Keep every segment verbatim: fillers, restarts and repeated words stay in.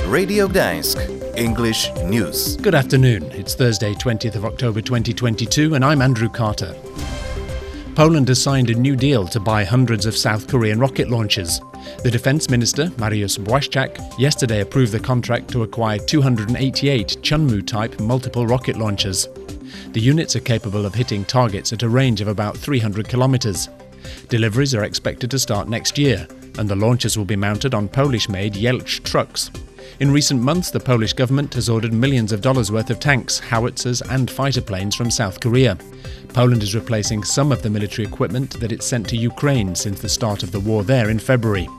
Radio Gdańsk, English News. Good afternoon. It's Thursday, twentieth of October twenty twenty-two, and I'm Andrew Carter. Poland has signed a new deal to buy hundreds of South Korean rocket launchers. The Defence Minister, Mariusz Błaszczak, yesterday approved the contract to acquire two hundred eighty-eight Chunmoo-type multiple rocket launchers. The units are capable of hitting targets at a range of about three hundred kilometres. Deliveries are expected to start next year, and the launchers will be mounted on Polish-made Jelcz trucks. In recent months, the Polish government has ordered millions of dollars worth of tanks, howitzers and fighter planes from South Korea. Poland is replacing some of the military equipment that it sent to Ukraine since the start of the war there in February.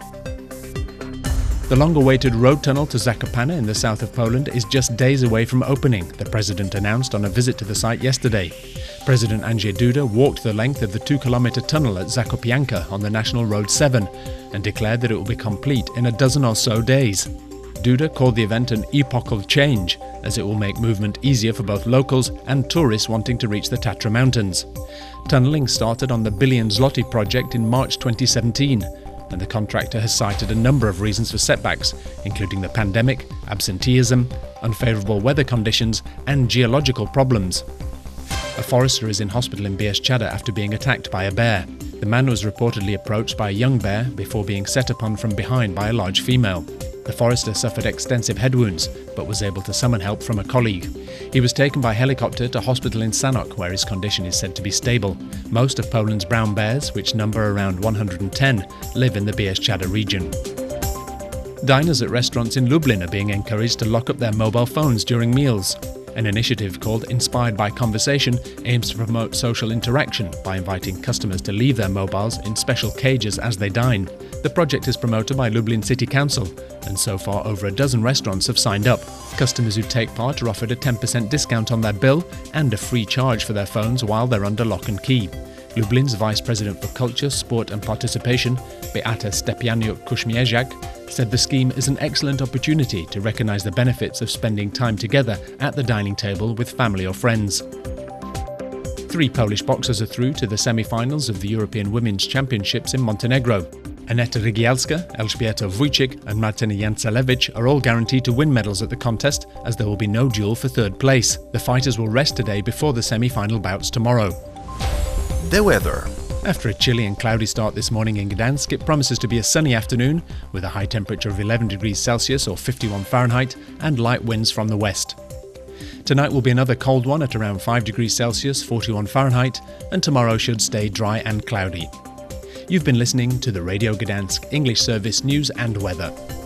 The long-awaited road tunnel to Zakopane in the south of Poland is just days away from opening, the president announced on a visit to the site yesterday. President Andrzej Duda walked the length of the two-kilometre tunnel at Zakopianka on the National Road seven and declared that it will be complete in a dozen or so days. Duda called the event an epochal change, as it will make movement easier for both locals and tourists wanting to reach the Tatra Mountains. Tunnelling started on the billion zloty project in March twenty seventeen, and the contractor has cited a number of reasons for setbacks, including the pandemic, absenteeism, unfavourable weather conditions and geological problems. A forester is in hospital in Bieszczada after being attacked by a bear. The man was reportedly approached by a young bear before being set upon from behind by a large female. The forester suffered extensive head wounds, but was able to summon help from a colleague. He was taken by helicopter to hospital in Sanok, where his condition is said to be stable. Most of Poland's brown bears, which number around one hundred ten, live in the Bieszczada region. Diners at restaurants in Lublin are being encouraged to lock up their mobile phones during meals. An initiative called Inspired by Conversation aims to promote social interaction by inviting customers to leave their mobiles in special cages as they dine. The project is promoted by Lublin City Council, and so far over a dozen restaurants have signed up. Customers who take part are offered a ten percent discount on their bill and a free charge for their phones while they're under lock and key. Lublin's Vice President for Culture, Sport and Participation, Beata Stepianiuk-Kuśmierziak, said the scheme is an excellent opportunity to recognise the benefits of spending time together at the dining table with family or friends. Three Polish boxers are through to the semi-finals of the European Women's Championships in Montenegro. Aneta Rygielska, Elżbieta Wójcik and Martyna Jancelewicz are all guaranteed to win medals at the contest, as there will be no duel for third place. The fighters will rest today before the semi-final bouts tomorrow. The weather. After a chilly and cloudy start this morning in Gdańsk, it promises to be a sunny afternoon with a high temperature of eleven degrees Celsius or fifty-one Fahrenheit and light winds from the west. Tonight will be another cold one at around five degrees Celsius, forty-one Fahrenheit, and tomorrow should stay dry and cloudy. You've been listening to the Radio Gdańsk English Service News and Weather.